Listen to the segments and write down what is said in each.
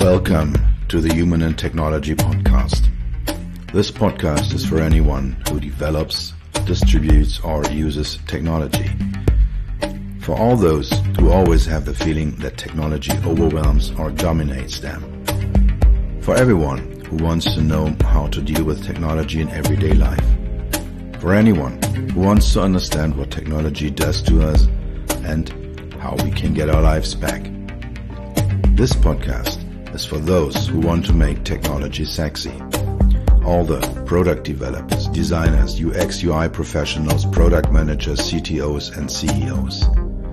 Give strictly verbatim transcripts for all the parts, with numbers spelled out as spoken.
Welcome to the Human and Technology Podcast. This podcast is for anyone who develops, distributes, or uses technology. For all those who always have the feeling that technology overwhelms or dominates them. For everyone who wants to know how to deal with technology in everyday life. For anyone who wants to understand what technology does to us and how we can get our lives back. This podcast is for those who want to make technology sexy. All the product developers, designers, U X, U I professionals, product managers, C T Os, and C E Os.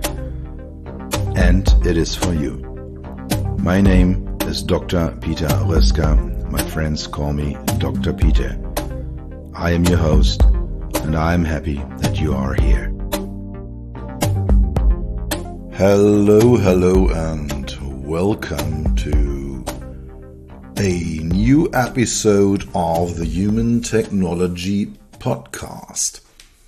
And it is for you. My name is Doctor Peter Röska. My friends call me Doctor Peter. I am your host, and I am happy that you are here. Hello, hello, and welcome to a new episode of the Human Technology Podcast.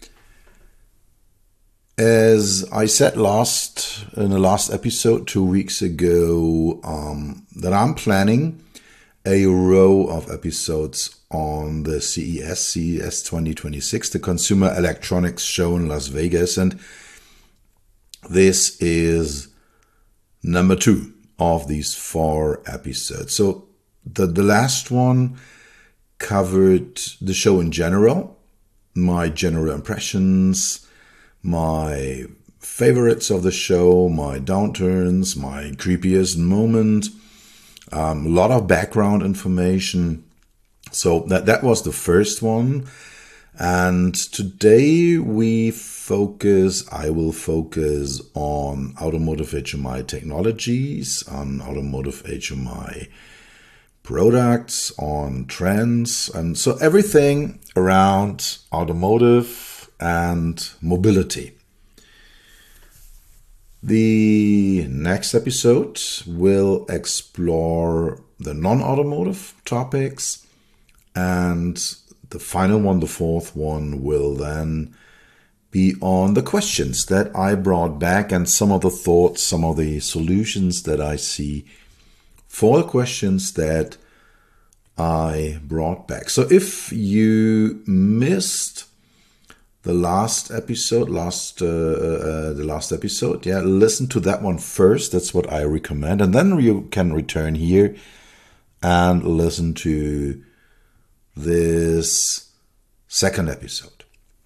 As I said last in the last episode two weeks ago, um, that I'm planning a row of episodes on the C E S, C E S twenty twenty-six, the Consumer Electronics Show in Las Vegas, and this is number two of these four episodes. So the, the last one covered the show in general, my general impressions, my favorites of the show, my downturns, my creepiest moment, um, a lot of background information. So that, that was the first one. And today we focus, I will focus on automotive H M I technologies, on automotive H M I products, on trends, and so everything around automotive and mobility. The next episode will explore the non-automotive topics, and the final one, the fourth one, will then be on the questions that I brought back and some of the thoughts, some of the solutions that I see for the questions that I brought back. So if you missed the last episode, last uh, uh, the last episode, yeah, listen to that one first. That's what I recommend, and then you can return here and listen to this second episode.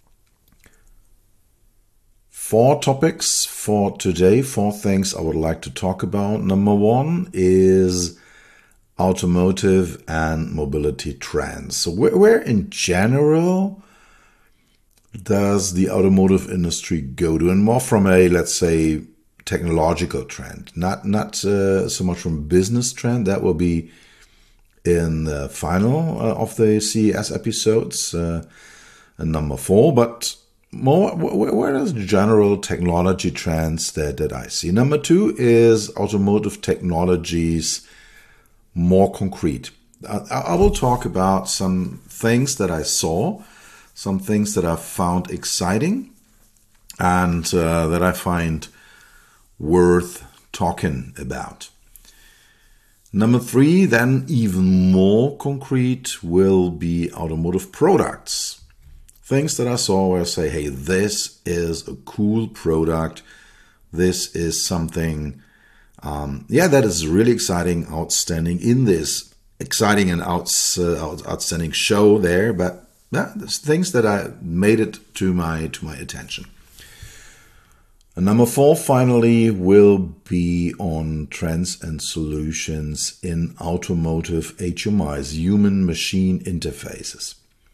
Four topics for today, four things I would like to talk about. Number one is automotive and mobility trends. So where, where in general does the automotive industry go to? And more from a, let's say, technological trend, not, not uh, so much from business trend. That will be in the final uh, of the C E S episodes, uh, number four, but more, where are the general technology trends that, that I see? Number two is automotive technologies more concrete. I, I will talk about some things that I saw, some things that I found exciting, and uh, that I find worth talking about. Number three, then even more concrete, will be automotive products. Things that I saw where I say, hey, this is a cool product. This is something, um, yeah, that is really exciting, outstanding in this exciting and outs, uh, outstanding show there. But yeah, there's things that I made it to my to my attention. And number four, finally, will be on trends and solutions in automotive H M Is, human-machine interfaces.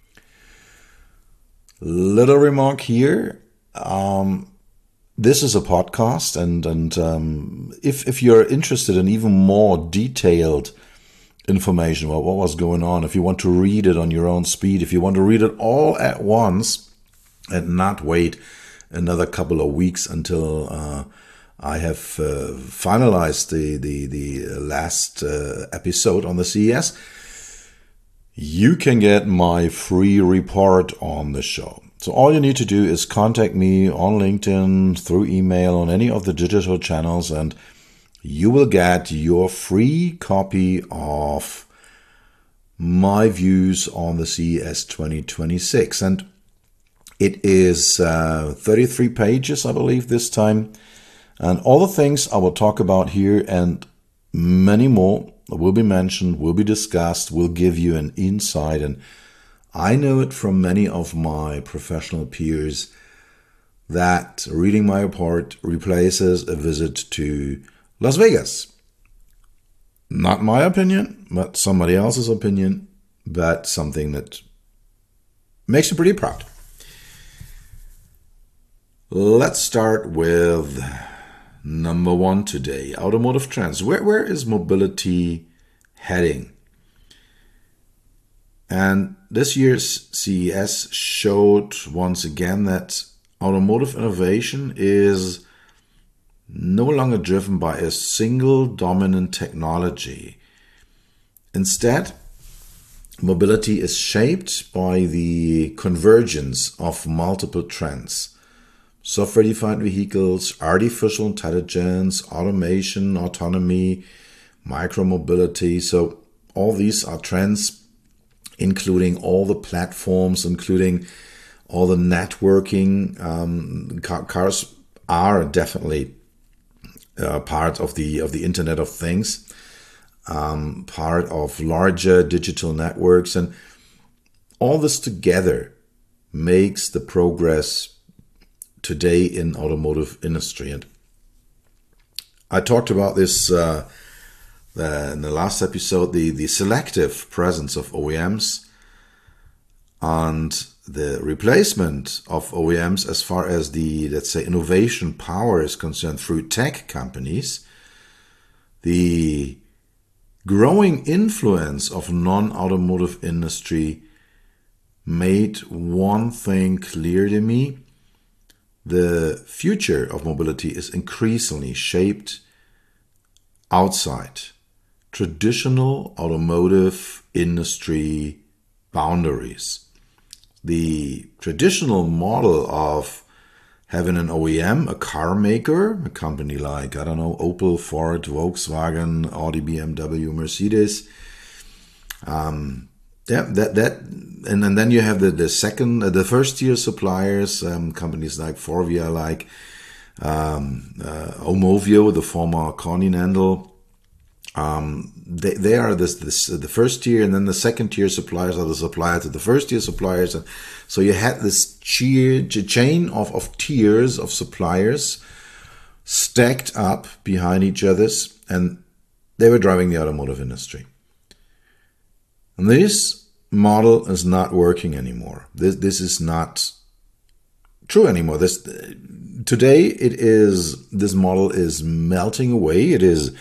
Little remark here. Um, this is a podcast, and and um, if if you're interested in even more detailed information about what was going on, if you want to read it on your own speed, if you want to read it all at once and not wait another couple of weeks until uh, I have uh, finalized the the the last uh, episode on the C E S, you can get my free report on the show. So all you need to do is contact me on LinkedIn, through email, on any of the digital channels, and you will get your free copy of my views on the C E S twenty twenty-six. And it is uh, thirty-three pages, I believe, this time. And all the things I will talk about here and many more will be mentioned, will be discussed, will give you an insight. And I know it from many of my professional peers that reading my report replaces a visit to Las Vegas. Not my opinion, but somebody else's opinion, but something that makes me pretty proud. Let's start with number one today, automotive trends. Where, where is mobility heading? And this year's C E S showed once again that automotive innovation is no longer driven by a single dominant technology. Instead, mobility is shaped by the convergence of multiple trends. Software-defined vehicles, artificial intelligence, automation, autonomy, micromobility. So all these are trends, including all the platforms, including all the networking. Um, car, cars are definitely uh, part of the of the Internet of Things, um, part of larger digital networks, and all this together makes the progress today in automotive industry. And I talked about this uh, the, in the last episode, the, the selective presence of O E Ms and the replacement of O E Ms as far as the, let's say, innovation power is concerned through tech companies. The growing influence of non-automotive industry made one thing clear to me. The future of mobility is increasingly shaped outside traditional automotive industry boundaries. The traditional model of having an O E M, a car maker, a company like, I don't know, Opel, Ford, Volkswagen, Audi, B M W, Mercedes, um, yeah, that that, and, and then you have the the second, uh, the first tier suppliers, um, companies like Forvia, like um, uh, Aumovio, the former Continental. Um, they they are this this uh, the first tier, and then the second tier suppliers are the suppliers to the first tier suppliers, and so you had this cheer, chain of of tiers of suppliers stacked up behind each other's, and they were driving the automotive industry. And this model is not working anymore. This this is not true anymore. This today it is this model is melting away. It is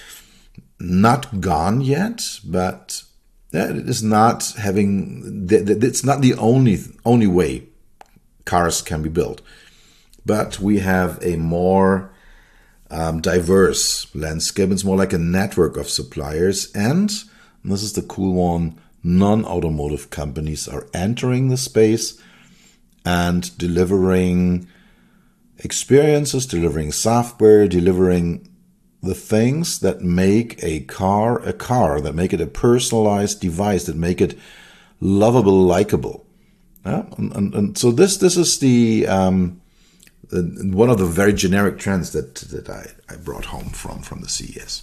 not gone yet, but it is not having. It's not the only only way cars can be built, but we have a more um, diverse landscape. It's more like a network of suppliers, and this is the cool one. Non-automotive companies are entering the space and delivering experiences, delivering software, delivering the things that make a car a car, that make it a personalized device, that make it lovable, likable. Yeah? And, and, and so this this is the um, one of the very generic trends that that I, I brought home from from the C E S.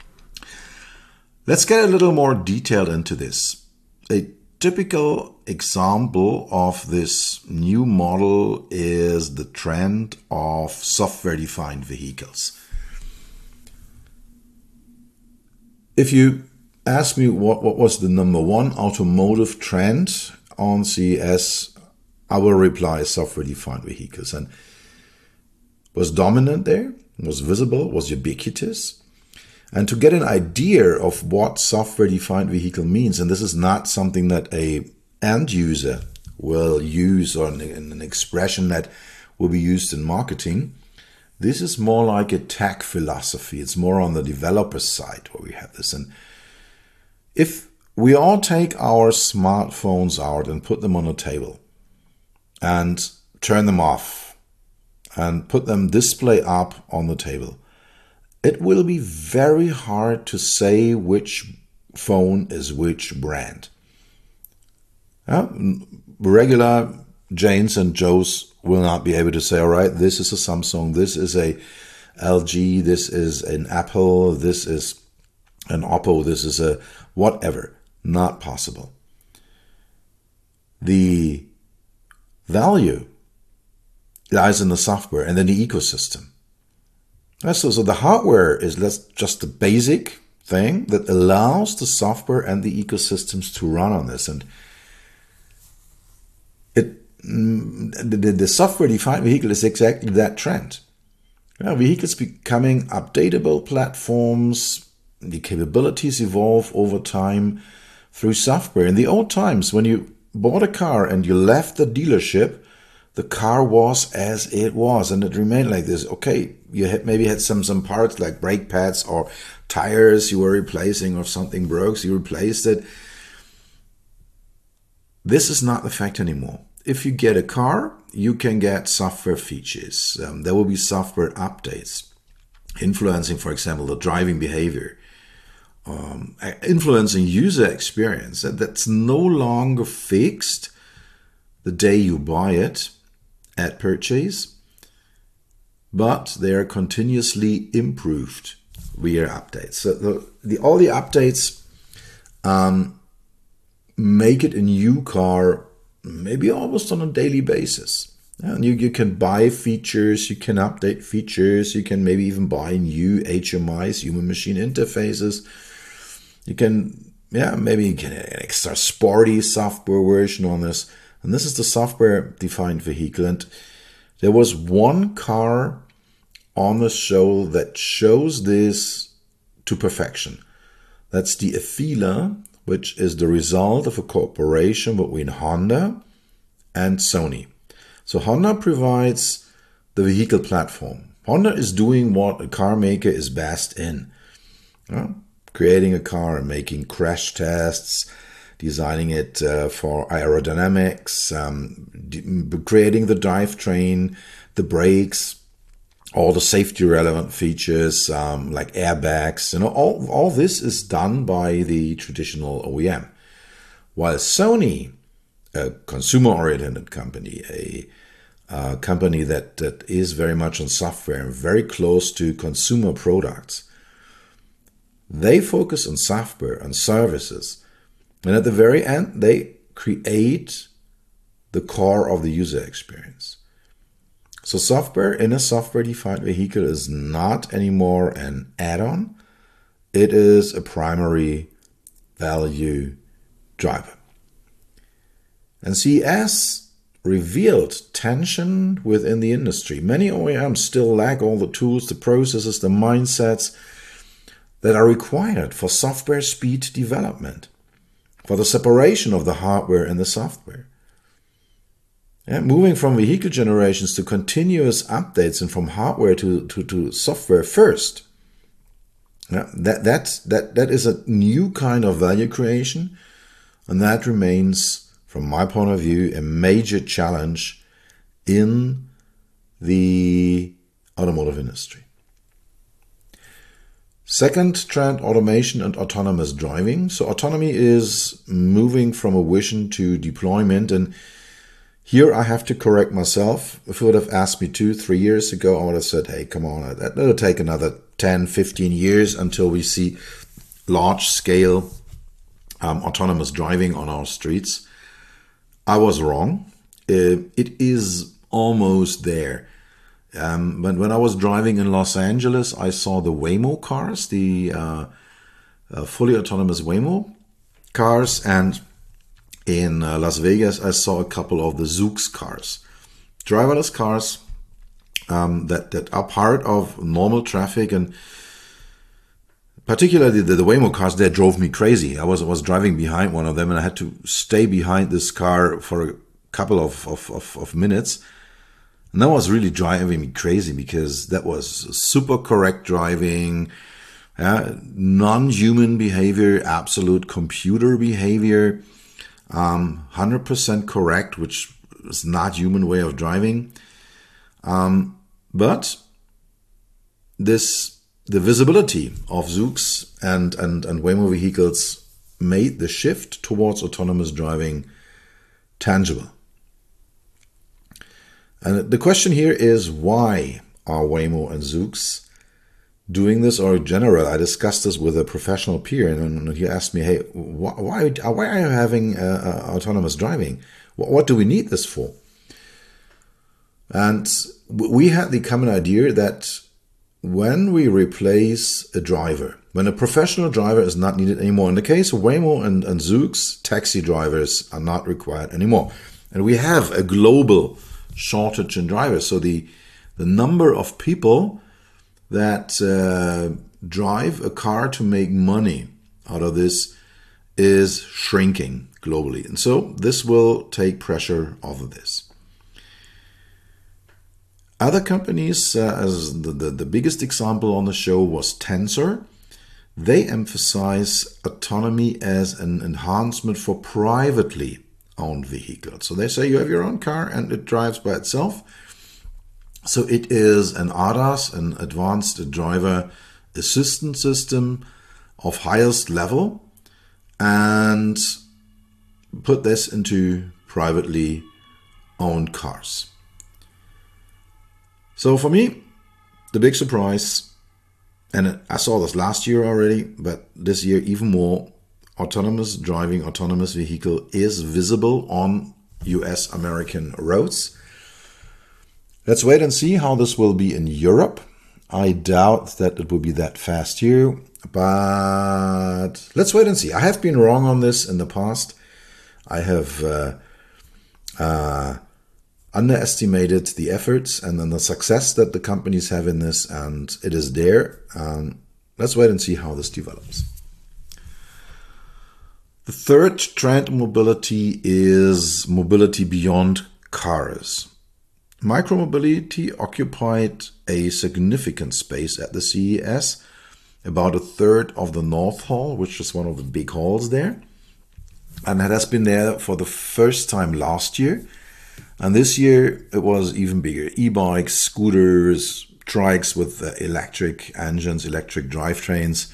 Let's get a little more detailed into this. A typical example of this new model is the trend of software-defined vehicles. If you ask me what, what was the number one automotive trend on C E S, I will reply software-defined vehicles. And was dominant there, was visible, was ubiquitous. And to get an idea of what software-defined vehicle means, and this is not something that a end user will use or an, an expression that will be used in marketing, this is more like a tech philosophy. It's more on the developer side where we have this. And if we all take our smartphones out and put them on a table and turn them off and put them display up on the table, it will be very hard to say which phone is which brand. Yeah? Regular Janes and Joes will not be able to say, all right, this is a Samsung, this is a L G, this is an Apple, this is an Oppo, this is a whatever. Not possible. The value lies in the software and then the ecosystem. So, so the hardware is just the basic thing that allows the software and the ecosystems to run on this. And it the, the software-defined vehicle is exactly that trend. Yeah, vehicles becoming updatable platforms, the capabilities evolve over time through software. In the old times, when you bought a car and you left the dealership, the car was as it was, and it remained like this. Okay, you had maybe had some some parts like brake pads or tires you were replacing, or something broke, so you replaced it. This is not the fact anymore. If you get a car, you can get software features. Um, there will be software updates influencing, for example, the driving behavior, um, influencing user experience. That's no longer fixed the day you buy it at purchase, but they are continuously improved via updates. So the, the, all the updates um, make it a new car maybe almost on a daily basis. And you, you can buy features, you can update features, you can maybe even buy new H M Is, human machine interfaces. You can, yeah, maybe get an extra sporty software version on this. And this is the software-defined vehicle. And there was one car on the show that shows this to perfection. That's the Afeela, which is the result of a cooperation between Honda and Sony. So Honda provides the vehicle platform. Honda is doing what a car maker is best in. Yeah? Creating a car and making crash tests, designing it uh, for aerodynamics, um, creating the drivetrain, the brakes, all the safety relevant features um, like airbags. You know, all, all this is done by the traditional O E M. While Sony, a consumer-oriented company, a uh, company that, that is very much on software and very close to consumer products, they focus on software and services. And at the very end, they create the core of the user experience. So software in a software-defined vehicle is not anymore an add-on. It is a primary value driver. And C E S revealed tension within the industry. Many O E Ms still lack all the tools, the processes, the mindsets that are required for software speed development, for the separation of the hardware and the software. Yeah, moving from vehicle generations to continuous updates and from hardware to, to, to software first. Yeah, that, that, that, that is a new kind of value creation, and that remains, from my point of view, a major challenge in the automotive industry. Second trend, automation and autonomous driving. So autonomy is moving from a vision to deployment, and here I have to correct myself. If you would have asked me two, three years ago, I would have said, hey, come on, that'll take another ten, fifteen years until we see large-scale um, autonomous driving on our streets. I was wrong. Uh, it is almost there. Um, but when I was driving in Los Angeles, I saw the Waymo cars, the uh, uh, fully autonomous Waymo cars, and in uh, Las Vegas, I saw a couple of the Zoox cars, driverless cars um, that, that are part of normal traffic. And particularly the, the Waymo cars, they drove me crazy. I was, was driving behind one of them, and I had to stay behind this car for a couple of, of, of, of minutes. And that was really driving me crazy, because that was super correct driving, uh, non-human behavior, absolute computer behavior. Um, one hundred percent correct, which is not human way of driving. Um, but this the visibility of Zoox and, and, and Waymo vehicles made the shift towards autonomous driving tangible. And the question here is, why are Waymo and Zoox doing this, or in general? I discussed this with a professional peer, and he asked me, hey, why, why are you having uh, uh, autonomous driving? What, what do we need this for? And we had the common idea that when we replace a driver, when a professional driver is not needed anymore, in the case of Waymo and, and Zoox, taxi drivers are not required anymore. And we have a global shortage in drivers. So the, the number of people that uh, drive a car to make money out of this is shrinking globally. And so this will take pressure off of this. Other companies, uh, as the, the, the biggest example on the show was Tensor, they emphasize autonomy as an enhancement for privately owned vehicles. So they say you have your own car and it drives by itself. So it is an A D A S, an advanced driver assistance system of highest level, and put this into privately owned cars. So for me, the big surprise, and I saw this last year already, but this year even more, autonomous driving, autonomous vehicle is visible on U S American roads. Let's wait and see how this will be in Europe. I doubt that it will be that fast here, but let's wait and see. I have been wrong on this in the past. I have uh, uh, underestimated the efforts and then the success that the companies have in this, and it is there. Um, let's wait and see how this develops. The third trend in mobility is mobility beyond cars. Micromobility occupied a significant space at the C E S, about a third of the North Hall, which is one of the big halls there. And it has been there for the first time last year. And this year it was even bigger. E-bikes, scooters, trikes with uh, electric engines, electric drivetrains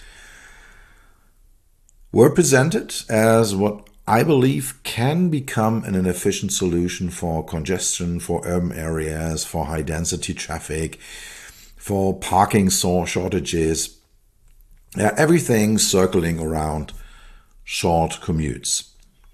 were presented as what I believe can become an efficient solution for congestion, for urban areas, for high density traffic, for parking shortages, yeah, everything circling around short commutes.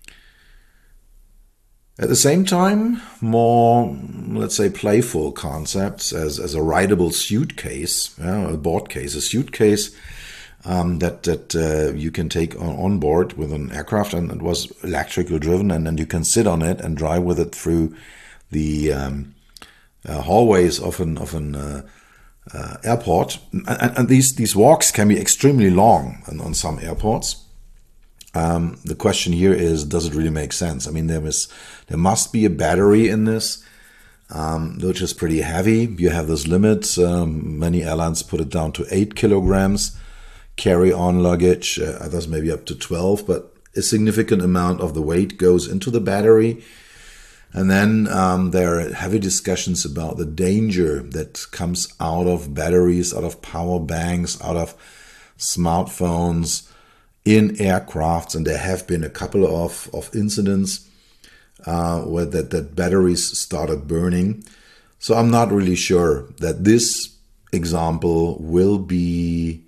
At the same time, more, let's say, playful concepts as, as a rideable suitcase, yeah, a board case, a suitcase um, that that uh, you can take on, on board with an aircraft, and it was electrical driven, and then you can sit on it and drive with it through the um, uh, hallways of an of an uh, uh, airport. And, and these these walks can be extremely long on, on some airports. Um, the question here is, does it really make sense? I mean, there is, there must be a battery in this, um, which is pretty heavy. You have this limit. Um, many airlines put it down to eight kilograms carry-on luggage, uh, others maybe up to twelve, but a significant amount of the weight goes into the battery. And then um, there are heavy discussions about the danger that comes out of batteries, out of power banks, out of smartphones, in aircrafts, and there have been a couple of, of incidents uh, where that, that batteries started burning. So I'm not really sure that this example will be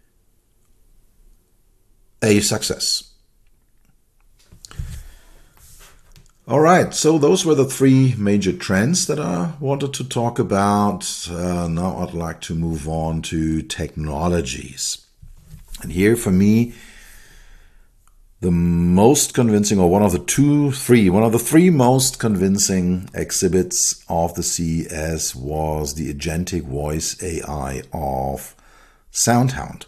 a success. All right, so those were the three major trends that I wanted to talk about. Uh, now I'd like to move on to technologies. And here for me, the most convincing, or one of the two, three, one of the three most convincing exhibits of the C E S was the agentic voice A I of SoundHound.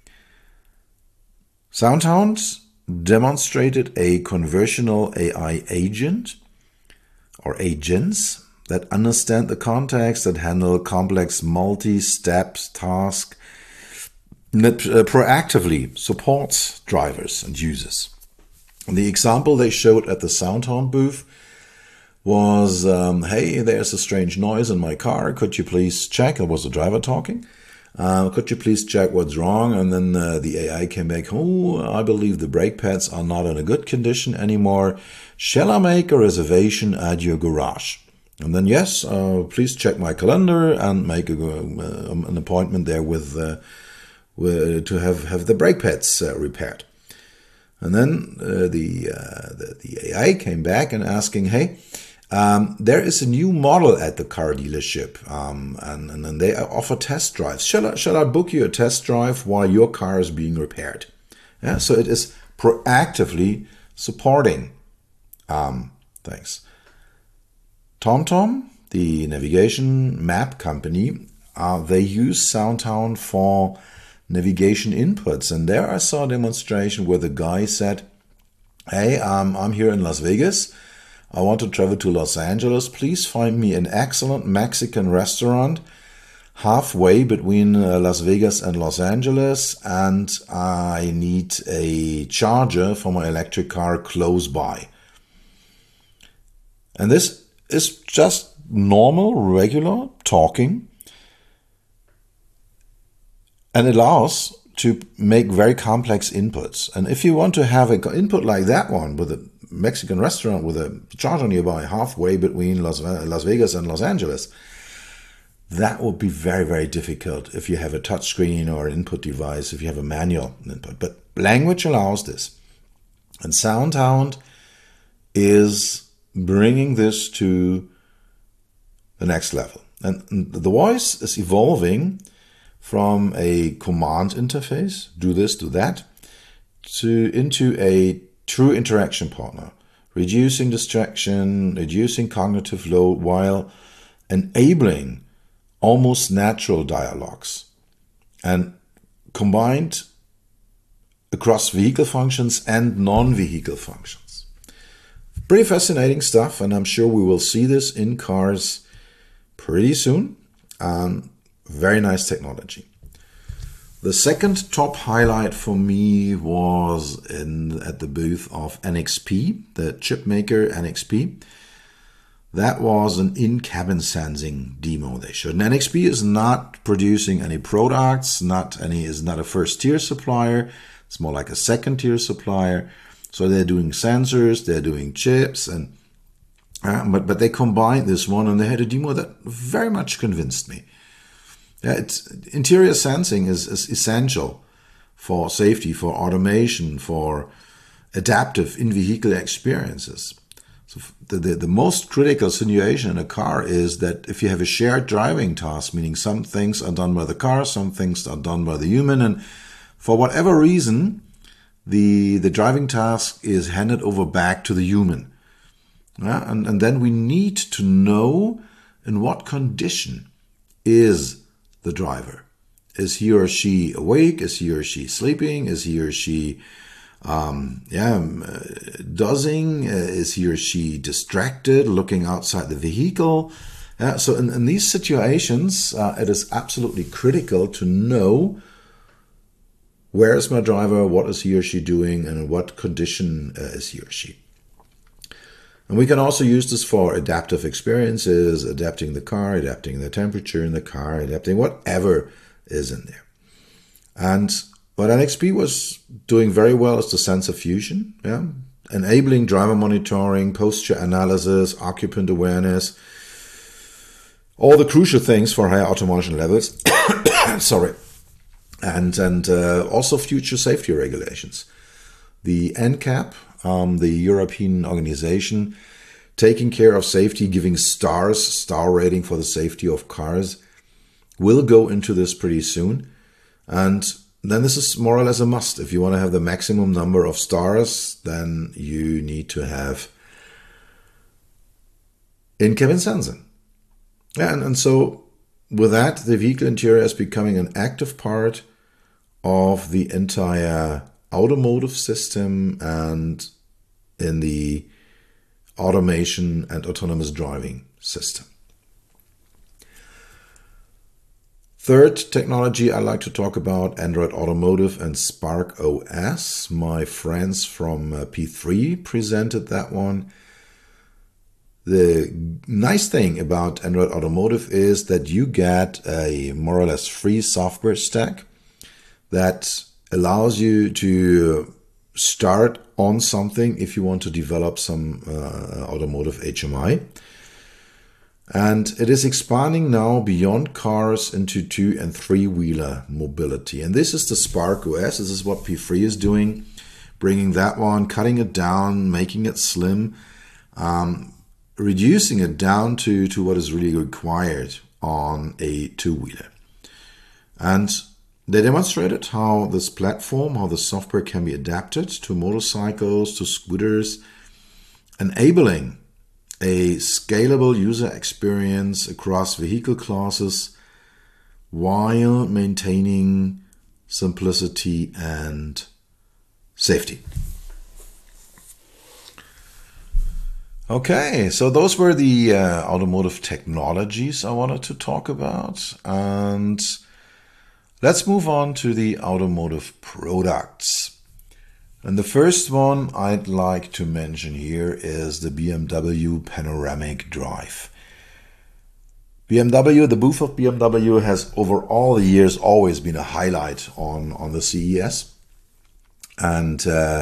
SoundHound demonstrated a conversational A I agent or agents that understand the context, that handle complex multi-step tasks, that uh, proactively supports drivers and users. And the example they showed at the SoundHound booth was, um, hey, there's a strange noise in my car. Could you please check? It was the driver talking. Uh, could you please check what's wrong? And then uh, the A I came back, oh, I believe the brake pads are not in a good condition anymore. Shall I make a reservation at your garage? And then, yes, uh, please check my calendar and make a, uh, an appointment there with, uh, with to have, have the brake pads uh, repaired. And then uh, the, uh, the the A I came back and asking, hey, um, there is a new model at the car dealership, um, and, and, and they offer test drives. Shall I, shall I book you a test drive while your car is being repaired? Yeah, so it is proactively supporting um, things. TomTom, the navigation map company, uh, they use SoundHound for navigation inputs. And there I saw a demonstration where the guy said, hey, um, I'm here in Las Vegas. I want to travel to Los Angeles. Please find me an excellent Mexican restaurant halfway between uh, Las Vegas and Los Angeles. And I need a charger for my electric car close by. And this is just normal, regular talking. And it allows to make very complex inputs. And if you want to have an input like that one with a Mexican restaurant with a charger nearby halfway between Las, Las Vegas and Los Angeles, that would be very, very difficult if you have a touchscreen or an input device, if you have a manual input. But language allows this. And SoundHound is bringing this to the next level. And the voice is evolving from a command interface, do this, do that, to into a true interaction partner, reducing distraction, reducing cognitive load while enabling almost natural dialogues and combined across vehicle functions and non-vehicle functions. Pretty fascinating stuff, and I'm sure we will see this in cars pretty soon. Um, Very nice technology. The second top highlight for me was in at the booth of N X P, the chip maker N X P. That was an in-cabin sensing demo they showed. And N X P is not producing any products, not any is not a first-tier supplier. It's more like a second-tier supplier. So they're doing sensors, they're doing chips, and uh, but but they combined this one, and they had a demo that very much convinced me. Yeah, it's, interior sensing is, is essential for safety, for automation, for adaptive in-vehicle experiences. So the, the, the most critical situation in a car is that if you have a shared driving task, meaning some things are done by the car, some things are done by the human, and for whatever reason, the, the driving task is handed over back to the human. Yeah, and, and then we need to know in what condition is the driver. Is he or she awake? Is he or she sleeping? Is he or she um, yeah, uh, dozing? Uh, is he or she distracted, looking outside the vehicle? Uh, so in, in these situations, uh, it is absolutely critical to know where is my driver, what is he or she doing, and in what condition uh, is he or she. And we can also use this for adaptive experiences, adapting the car, adapting the temperature in the car, adapting whatever is in there. And what N X P was doing very well is the sensor fusion, yeah? Enabling driver monitoring, posture analysis, occupant awareness, all the crucial things for higher automation levels. Sorry. And, and uh, also future safety regulations. The N C A P, Um, the European organization taking care of safety, giving stars, star rating for the safety of cars, will go into this pretty soon. And then this is more or less a must. If you want to have the maximum number of stars, then you need to have in-cabin sensing. Yeah, and, and so with that, the vehicle interior is becoming an active part of the entire automotive system and in the automation and autonomous driving system. Third technology I like to talk about, Android Automotive and Spark O S. My friends from uh, P three presented that one. the nice thing about Android Automotive is that you get a more or less free software stack that allows you to start on something if you want to develop some uh, automotive H M I. And it is expanding now beyond cars into two and three wheeler mobility. And this is the Spark O S. This is what P three is doing, bringing that one, cutting it down, making it slim, um, reducing it down to, to what is really required on a two wheeler. And they demonstrated how this platform, how the software can be adapted to motorcycles, to scooters, enabling a scalable user experience across vehicle classes while maintaining simplicity and safety. Okay, so those were the uh, automotive technologies I wanted to talk about. And let's move on to the automotive products. And the first one I'd like to mention here is the B M W Panoramic Drive. B M W, the booth of B M W has over all the years always been a highlight on, on the C E S. And uh,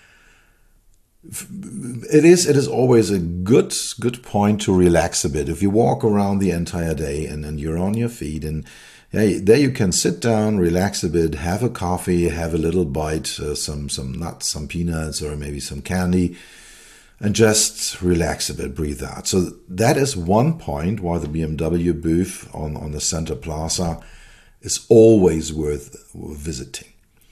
it is it is always a good good point to relax a bit. If you walk around the entire day and, and you're on your feet, and yeah, there you can sit down, relax a bit, have a coffee, have a little bite, uh, some some nuts, some peanuts, or maybe some candy, and just relax a bit, breathe out. So that is one point why the B M W booth on, on the Center Plaza is always worth visiting.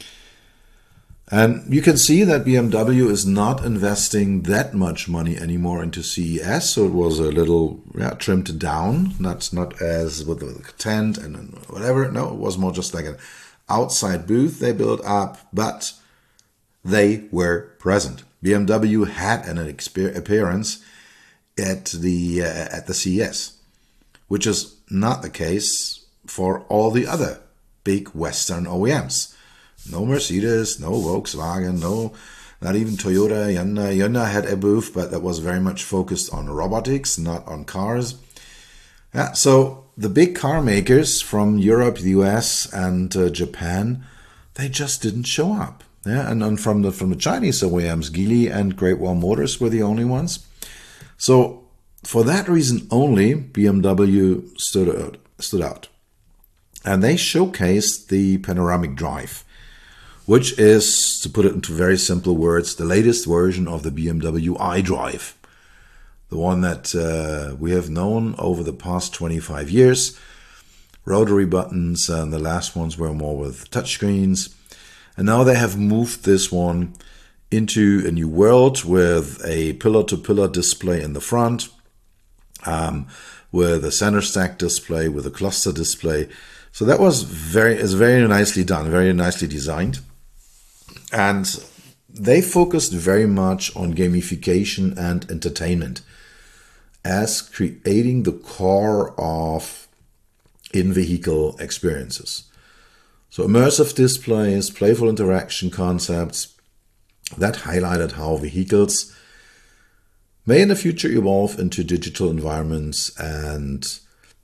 And you can see that B M W is not investing that much money anymore into C E S, so it was a little yeah, trimmed down. Not not as with the tent and whatever. No, it was more just like an outside booth they built up, but they were present. B M W had an appearance at the uh, at the C E S, which is not the case for all the other big Western O E Ms. No Mercedes, no Volkswagen, no, not even Toyota. Hyundai. Hyundai had a booth, but that was very much focused on robotics, not on cars. Yeah, so the big car makers from Europe, the U S, and uh, Japan, they just didn't show up. Yeah, and, and from the from the Chinese O E Ms, Geely and Great Wall Motors were the only ones. So for that reason only, B M W stood out, stood out, and they showcased the Panoramic Drive, which is, to put it into very simple words, the latest version of the B M W iDrive. The one that uh, we have known over the past twenty-five years. Rotary buttons, and the last ones were more with touchscreens. And now they have moved this one into a new world with a pillar-to-pillar display in the front, um, with a center stack display, with a cluster display. So that was very, is very nicely done, very nicely designed. And they focused very much on gamification and entertainment as creating the core of in-vehicle experiences. So immersive displays, playful interaction concepts that highlighted how vehicles may in the future evolve into digital environments and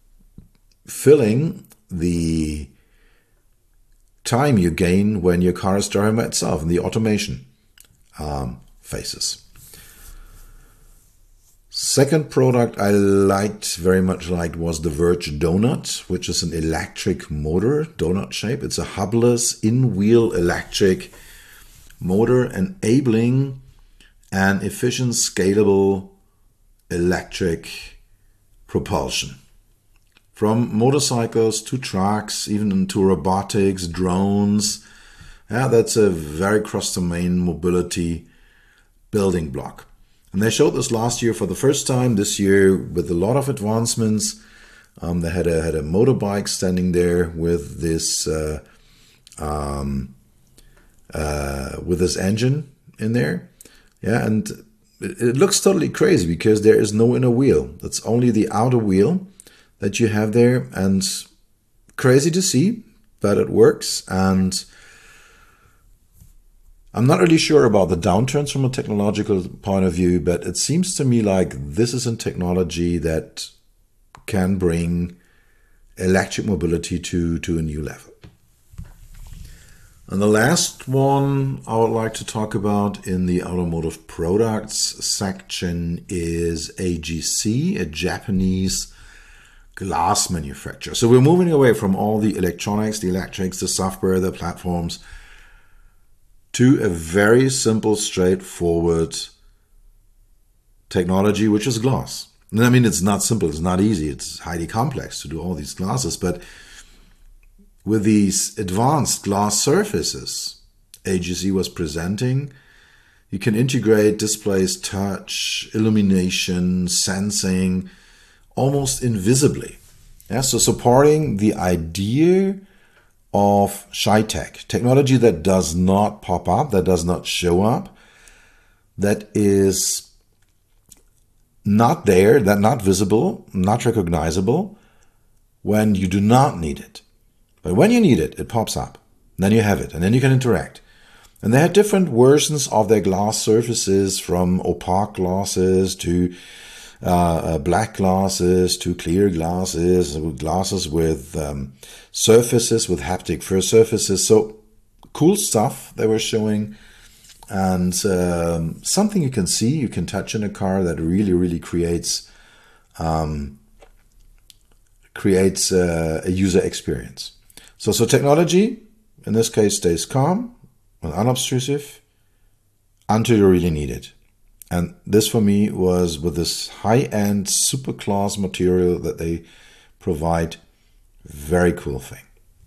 filling the time you gain when your car is driving by itself in the automation um, phases. Second product I liked, very much liked, was the Verge Donut, which is an electric motor, donut shape. It's a hubless in-wheel electric motor enabling an efficient, scalable electric propulsion. From motorcycles to trucks, even into robotics, drones. Yeah, that's a very cross-domain mobility building block. And they showed this last year for the first time. This year, with a lot of advancements, um, they had a had a motorbike standing there with this uh, um, uh, with this engine in there. Yeah, and it, it looks totally crazy because there is no inner wheel. It's only the outer wheel that you have there, and crazy to see, but it works. And I'm not really sure about the downturns from a technological point of view, but it seems to me like this is a technology that can bring electric mobility to, to a new level. And the last one I would like to talk about in the automotive products section is A G C, a Japanese glass manufacturer. So we're moving away from all the electronics, the electrics, the software, the platforms, to a very simple, straightforward technology, which is glass. And I mean, it's not simple, it's not easy, it's highly complex to do all these glasses, but with these advanced glass surfaces A G C was presenting, you can integrate displays, touch, illumination, sensing, almost invisibly. Yeah, so supporting the idea of ShyTech, technology that does not pop up, that does not show up, that is not there, that not visible, not recognizable when you do not need it. But when you need it, it pops up. Then you have it, and then you can interact. And they had different versions of their glass surfaces, from opaque glasses to uh, black glasses to clear glasses, glasses with um, surfaces, with haptic fur surfaces. So cool stuff they were showing. And um, something you can see, you can touch in a car that really, really creates um, creates uh, a user experience. So, so technology, in this case, stays calm and unobtrusive until you really need it. And this for me was, with this high-end super class material that they provide, very cool thing.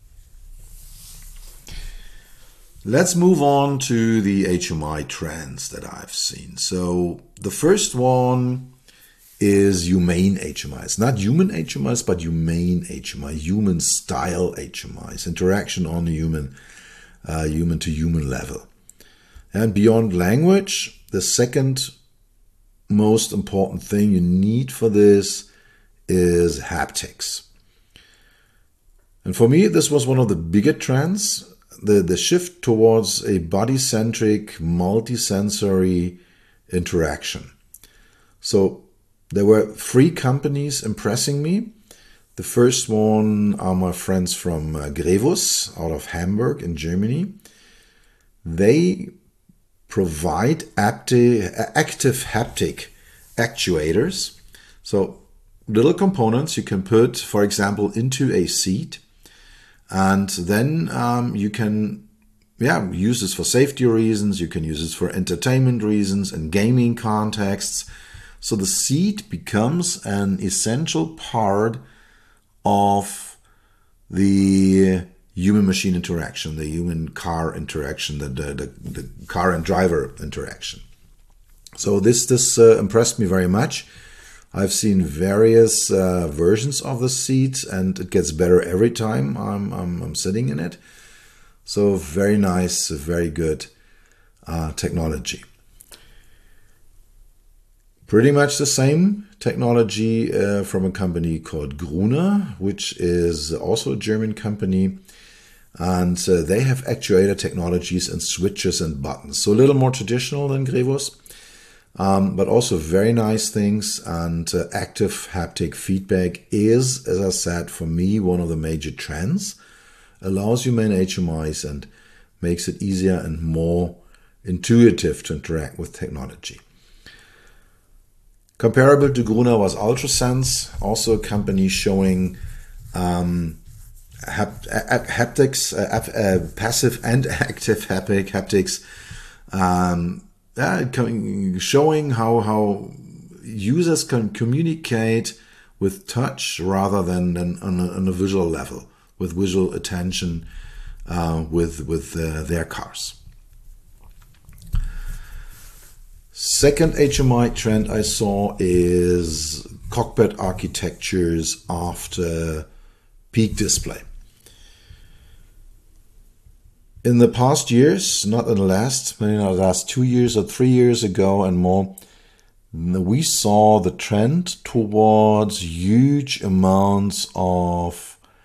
Let's move on to the H M I trends that I've seen. So the first one is humane H M Is. Not human H M Is, but humane H M I, human style H M Is, interaction on a human, uh, human to human level. And beyond language, the second most important thing you need for this is haptics. And for me, this was one of the bigger trends. The, the shift towards a body-centric, multi-sensory interaction. So there were three companies impressing me. The first one are my friends from uh, Grevus out of Hamburg in Germany. They provide active, active haptic actuators. So little components you can put, for example, into a seat. And then um, you can yeah, use this for safety reasons. You can use this for entertainment reasons and gaming contexts. So the seat becomes an essential part of the human-machine interaction, the human-car interaction, the, the, the, the car and driver interaction. So this, this uh, impressed me very much. I've seen various uh, versions of the seat, and it gets better every time I'm, I'm, I'm sitting in it. So very nice, very good uh, technology. Pretty much the same technology uh, from a company called Gruner, which is also a German company. And uh, they have actuator technologies and switches and buttons. So a little more traditional than Grevus. Um, but also very nice things, and uh, active haptic feedback is, as I said, for me, one of the major trends. Allows humane H M Is and makes it easier and more intuitive to interact with technology. Comparable to Gruner was Ultrasense, also a company showing um, hap haptics, uh, uh, passive and active haptic haptics. Um, Uh, showing how, how users can communicate with touch rather than, than on, a, on a visual level, with visual attention uh, with, with uh, their cars. Second H M I trend I saw is cockpit architectures after peak display. In the past years, not in the last, maybe not the last two years or three years ago and more, we saw the trend towards huge amounts of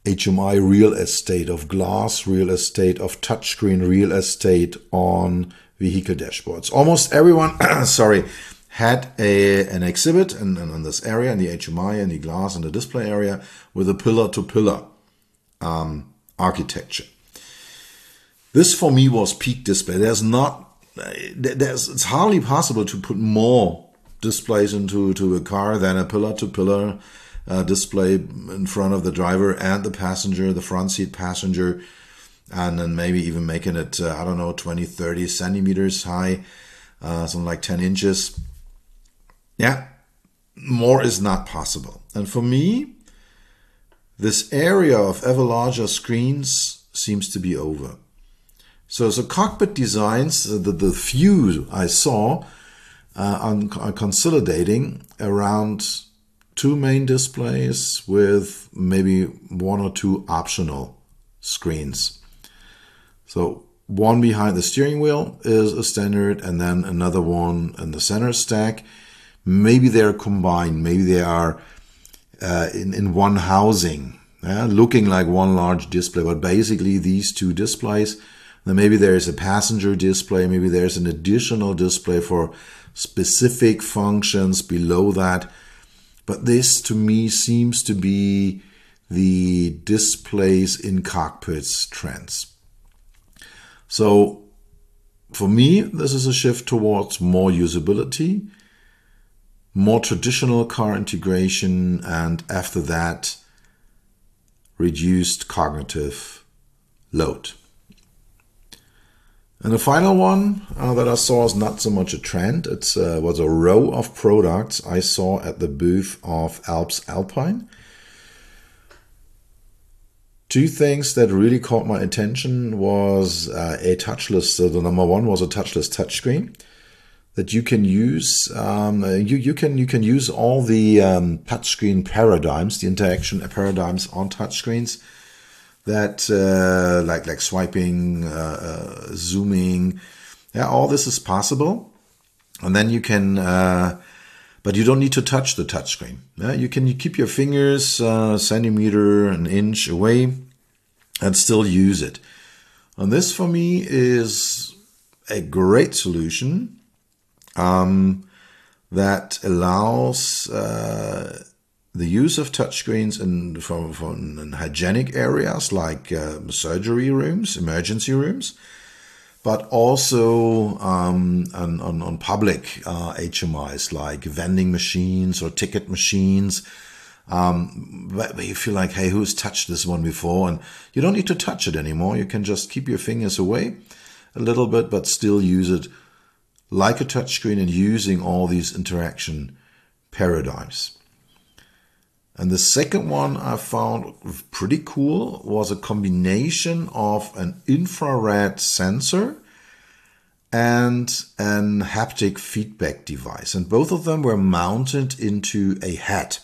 H M I real estate, of glass real estate, of touchscreen real estate on vehicle dashboards. Almost everyone, sorry, had a, an exhibit in, in, in this area, in the H M I and the glass and the display area, with a pillar-to-pillar um, architecture. This for me was peak display. There's not, there's, it's hardly possible to put more displays into to a car than a pillar-to-pillar uh, display in front of the driver and the passenger, the front seat passenger, and then maybe even making it, uh, I don't know, twenty, thirty centimeters high, uh, something like ten inches. Yeah, more is not possible. And for me, this area of ever larger screens seems to be over. So, so cockpit designs, the, the few I saw, uh, are, are consolidating around two main displays with maybe one or two optional screens. So one behind the steering wheel is a standard, and then another one in the center stack. Maybe they're combined. Maybe they are uh, in, in one housing, yeah, looking like one large display. But basically these two displays, then maybe there's a passenger display. Maybe there's an additional display for specific functions below that. But this to me seems to be the displays in cockpits trends. So for me, this is a shift towards more usability, more traditional car integration, and after that, reduced cognitive load. And the final one uh, that I saw is not so much a trend. It uh, was a row of products I saw at the booth of Alps Alpine. Two things that really caught my attention was uh, a touchless, so the number one was a touchless touchscreen that you can use. Um, you, you, can, you can use all the um, touchscreen paradigms, the interaction paradigms on touchscreens that uh, like, like swiping, uh, uh, zooming, yeah, all this is possible. And then you can, uh, but you don't need to touch the touchscreen. Yeah? You can you keep your fingers uh, a centimeter, an inch away and still use it. And this for me is a great solution um, that allows uh, the use of touchscreens in, for, for in hygienic areas like uh, surgery rooms, emergency rooms, but also um, on, on, on public uh, H M Is like vending machines or ticket machines, um, where you feel like, hey, who's touched this one before? And you don't need to touch it anymore. You can just keep your fingers away a little bit, but still use it like a touchscreen and using all these interaction paradigms. And the second one I found pretty cool was a combination of an infrared sensor and an haptic feedback device. And both of them were mounted into a hat.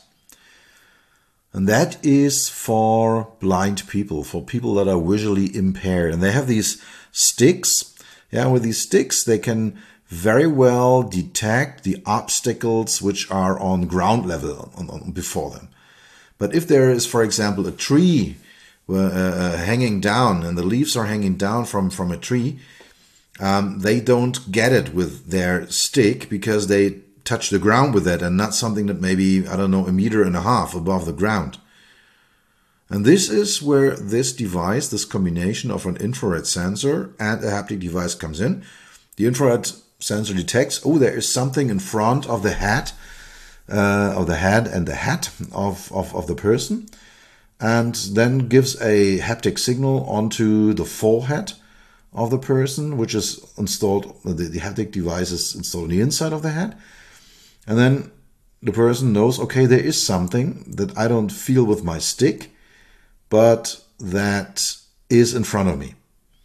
And that is for blind people, for people that are visually impaired. And they have these sticks. Yeah, with these sticks, they can very well detect the obstacles which are on ground level on, on, before them. But if there is, for example, a tree uh, hanging down and the leaves are hanging down from, from a tree, um, they don't get it with their stick because they touch the ground with it and not something that maybe, I don't know, a meter and a half above the ground. And this is where this device, this combination of an infrared sensor and a haptic device comes in. The infrared sensor detects, oh, there is something in front of the hat, Uh, of the head and the hat of, of, of the person, and then gives a haptic signal onto the forehead of the person, which is installed, the, the haptic device is installed on the inside of the head. And then the person knows, okay, there is something that I don't feel with my stick, but that is in front of me.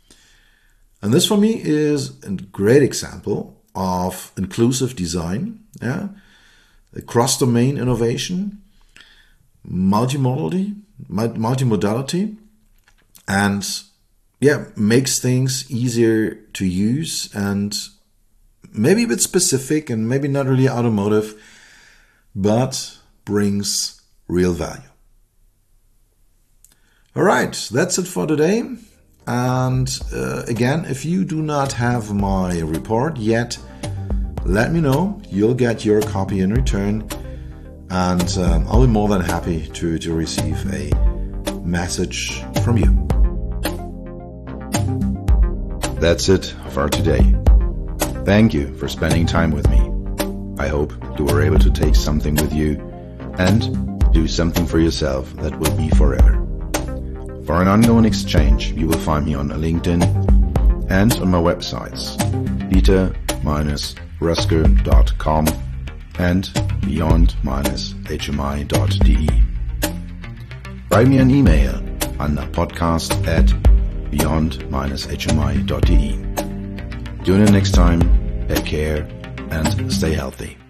And this for me is a great example of inclusive design, yeah. Cross-domain innovation, multimodality, multimodality, and yeah, makes things easier to use and maybe a bit specific and maybe not really automotive, but brings real value. All right, that's it for today. And uh, again, if you do not have my report yet, let me know. You'll get your copy in return. And um, I'll be more than happy to, to receive a message from you. That's it for today. Thank you for spending time with me. I hope you were able to take something with you and do something for yourself that will be forever. For an ongoing exchange, you will find me on LinkedIn and on my websites, peter dash rusker dot com and beyond dash h m i dot d e. Write me an email on podcast at beyond dash h m i dot d e. Tune in next time, take care, and stay healthy.